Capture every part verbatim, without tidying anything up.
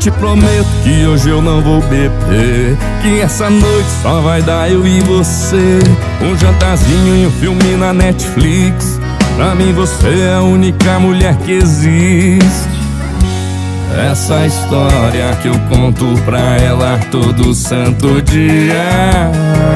te prometo que hoje eu não vou beber, que essa noite só vai dar eu e você. Um jantarzinho e um filme na Netflix. Pra mim você é a única mulher que existe. Essa história que eu conto pra ela todo santo dia.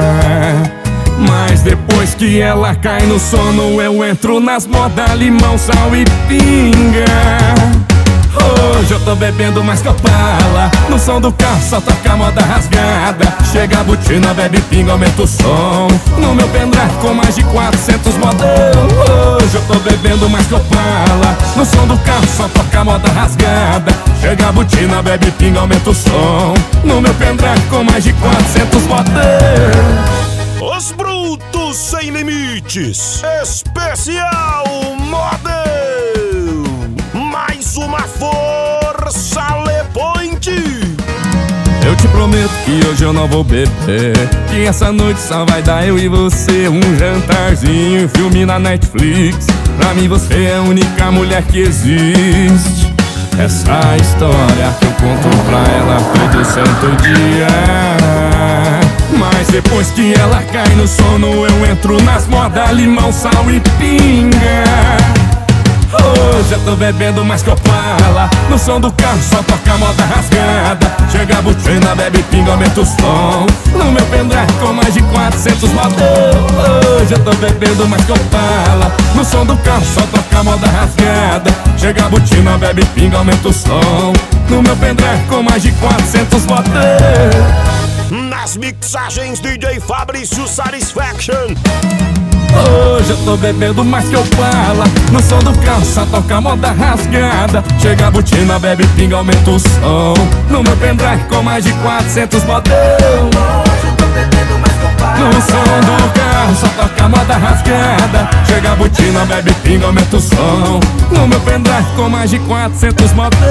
Mas depois que ela cai no sono, eu entro nas modas limão, sal e pinga. Hoje eu tô bebendo mais que Opala. No som do carro só toca moda rasgada. Chega a botina, bebe pinga, aumenta o som. No meu pendrive com mais de quatrocentos modão. Hoje eu tô bebendo mais que Opala. No som do carro só toca moda rasgada. Chega a botina, bebe pinga, aumenta o som. No meu pendrive com mais de quatrocentos modão. Os brutos sem limites, especial model. Mais uma força Lepoint. Eu te prometo que hoje eu não vou beber, que essa noite só vai dar eu e você. Um jantarzinho, um filme na Netflix. Pra mim você é a única mulher que existe. Essa história que eu conto pra ela todo santo dia. Mas depois que ela cai no sono, eu entro nas modas limão, sal e pinga. Hoje eu tô bebendo mais que Opala. No som do carro só toca moda rasgada. Chega a botina, bebe pinga, aumenta o som. No meu pendrive com mais de quatrocentos modão. Hoje eu tô bebendo mais que Opala. No som do carro só toca moda rasgada. Chega a botina, bebe pinga, aumenta o som. No meu pendrive com mais de quatrocentos modão. Nas mixagens D J Fabrício Satisfaction. Hoje eu tô bebendo mais que Opala. No som do carro só toca moda rasgada. Chega a botina, bebe pinga, aumenta o som. No meu pendrive com mais de quatrocentos modão. Hoje eu tô bebendo mais que Opala. No som do carro só toca moda rasgada. Chega a botina, bebe pinga, aumenta o som. No meu pendrive com mais de quatrocentos modão.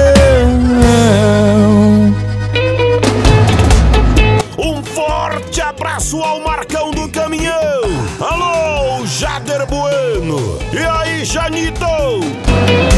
Um forte abraço ao Marcão do Caminhão. Alô, Jader Bueno. E aí, Janito?